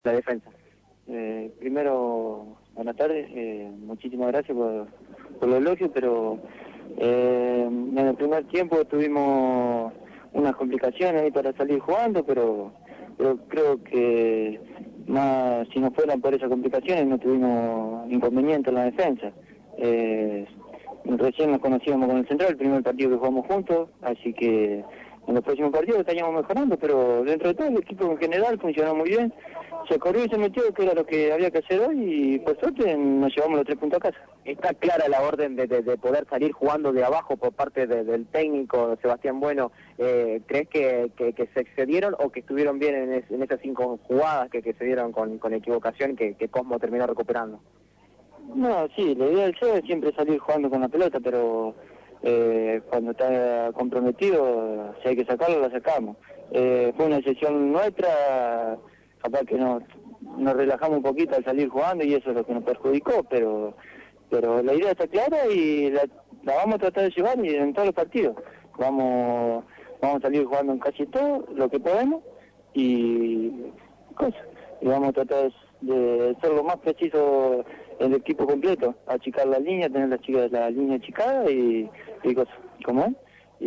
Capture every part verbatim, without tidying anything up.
la defensa. Eh, primero, buenas tardes, eh, muchísimas gracias por, por los elogios, pero eh, en el primer tiempo tuvimos unas complicaciones ahí para salir jugando, pero, pero creo que más si no fueran por esas complicaciones no tuvimos inconveniente en la defensa. Eh, recién nos conocíamos con el Central, el primer partido que jugamos juntos, así que en los próximos partidos estaríamos mejorando, pero dentro de todo el equipo en general funcionó muy bien. Se corrió y se metió, que era lo que había que hacer hoy, y por suerte nos llevamos los tres puntos a casa. Está clara la orden de, de, de poder salir jugando de abajo por parte de, del técnico Sebastián Bueno. Eh, ¿Crees que, que, que se excedieron o que estuvieron bien en, es, en esas cinco jugadas que, que se dieron con, con equivocación que, que Cosmo terminó recuperando? No, sí, la idea del C E O es siempre salir jugando con la pelota, pero eh, cuando está comprometido, si hay que sacarlo, lo sacamos. Eh, fue una decisión nuestra, capaz que nos, nos relajamos un poquito al salir jugando y eso es lo que nos perjudicó, pero pero la idea está clara y la, la vamos a tratar de llevar y en todos los partidos. Vamos vamos a salir jugando en casi todo lo que podemos y cosas. Y vamos a tratar de ser lo más preciso el equipo completo, achicar la línea, tener la chica la línea achicada y, y cosas, ¿cómo es?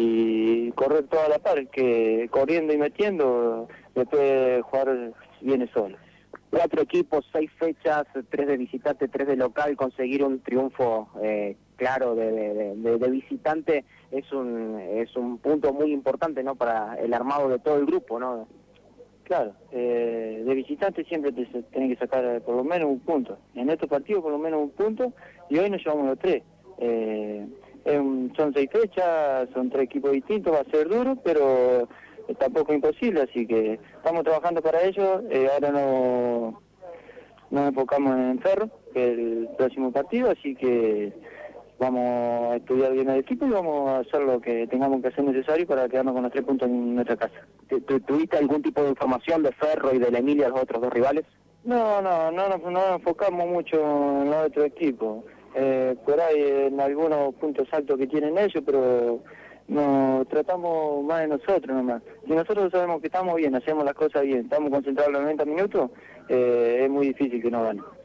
Y correr toda la par, que corriendo y metiendo, después jugar viene solo. Cuatro equipos, seis fechas, tres de visitante, tres de local, conseguir un triunfo eh, claro de, de, de, de visitante es un es un punto muy importante, ¿no?, para el armado de todo el grupo, ¿no? Claro, eh, de visitante siempre te tenés que sacar por lo menos un punto. En estos partidos por lo menos un punto y hoy nos llevamos los tres. Eh, es un, son seis fechas, son tres equipos distintos, va a ser duro, pero tampoco imposible, así que estamos trabajando para ello. Eh, ahora no nos enfocamos en Ferro, que es el próximo partido, así que vamos a estudiar bien el equipo y vamos a hacer lo que tengamos que hacer necesario para quedarnos con los tres puntos en nuestra casa. ¿Tuviste algún tipo de información de Ferro y de la Emilia, los otros dos rivales? No, no, no, no, no nos enfocamos mucho en los otros equipos. Eh, por ahí en algunos puntos altos que tienen ellos, pero nos tratamos más de nosotros nomás. Si nosotros sabemos que estamos bien, hacemos las cosas bien, estamos concentrados los noventa minutos, eh, es muy difícil que no ganen.